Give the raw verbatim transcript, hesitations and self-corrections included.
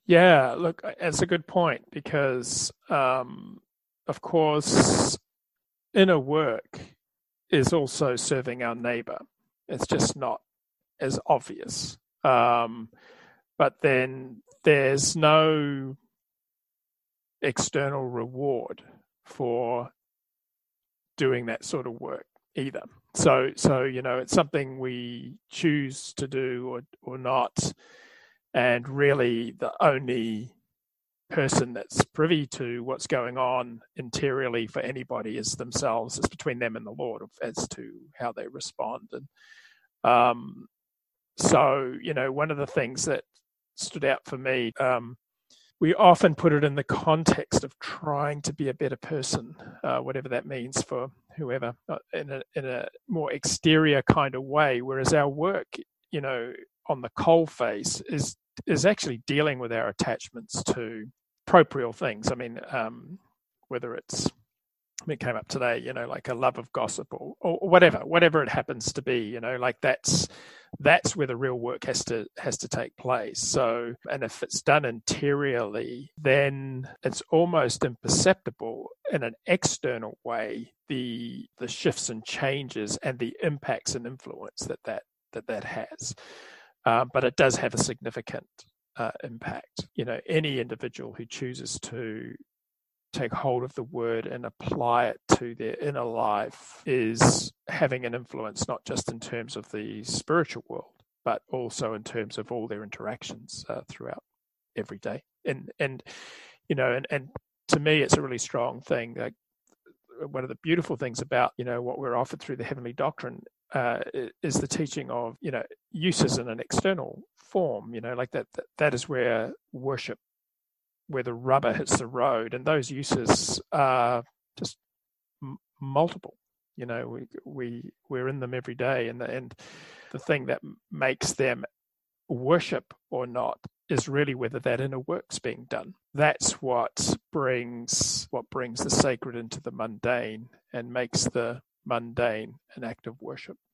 Yeah, look, it's a good point because, um, of course, inner work is also serving our neighbor. It's just not as obvious. Um, but then there's no external reward for doing that sort of work either. So, so you know, it's something we choose to do or or not, and really the only person that's privy to what's going on interiorly for anybody is themselves. It's between them and the Lord as to how they respond. And um, so, you know, one of the things that stood out for me, um, we often put it in the context of trying to be a better person, uh, whatever that means for whoever, uh, in a in a more exterior kind of way. Whereas our work, you know, on the coal face is is actually dealing with our attachments to proprial things. I mean, um, whether it's I mean, it came up today, you know, like a love of gossip or, or whatever, whatever it happens to be, you know, like that's that's where the real work has to has to take place. So, and if it's done interiorly, then it's almost imperceptible in an external way, the the shifts and changes and the impacts and influence that that that, that has. Uh, but it does have a significant uh, impact. You know, any individual who chooses to take hold of the word and apply it to their inner life is having an influence, not just in terms of the spiritual world, but also in terms of all their interactions uh, throughout every day. And, and you know, and, and to me, it's a really strong thing. Like, one of the beautiful things about, you know, what we're offered through the heavenly doctrine uh, is the teaching of, you know, uses in an external form, you know, like that, that, that is where worship, where the rubber hits the road, and those uses are just m- multiple. You know, we we we're in them every day, and the, and the thing that makes them worship or not is really whether that inner work's being done. That's what brings what brings the sacred into the mundane and makes the mundane an act of worship.